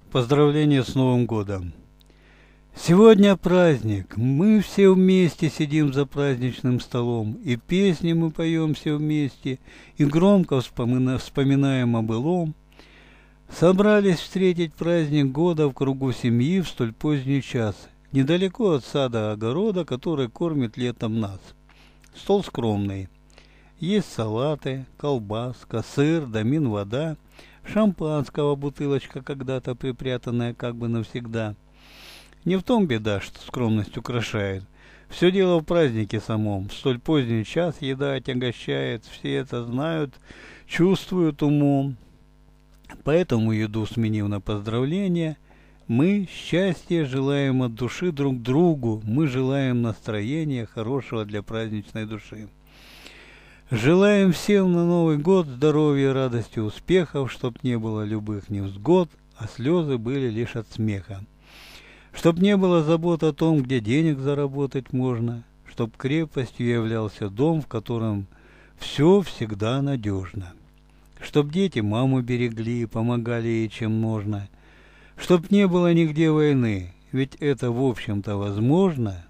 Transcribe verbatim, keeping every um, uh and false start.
Поздравления с Новым годом! Сегодня праздник, мы все вместе сидим за праздничным столом, и песни мы поем все вместе, и громко вспомина- вспоминаем о былом. Собрались встретить праздник года в кругу семьи в столь поздний час, недалеко от сада огорода, который кормит летом нас. Стол скромный. Есть салаты, колбаска, сыр, домин вода, шампанского бутылочка, когда-то припрятанная как бы навсегда. Не в том беда, что скромность украшает. Все дело в празднике самом. В столь поздний час еда отягощает, все это знают, чувствуют умом. Поэтому еду сменив на поздравления, мы счастья желаем от души друг другу, мы желаем настроения хорошего для праздничной души. Желаем всем на Новый год здоровья, радости, успехов, чтоб не было любых невзгод, а слезы были лишь от смеха. Чтоб не было забот о том, где денег заработать можно, чтоб крепостью являлся дом, в котором все всегда надежно. Чтоб дети маму берегли и помогали ей чем можно. Чтоб не было нигде войны, ведь это в общем-то возможно,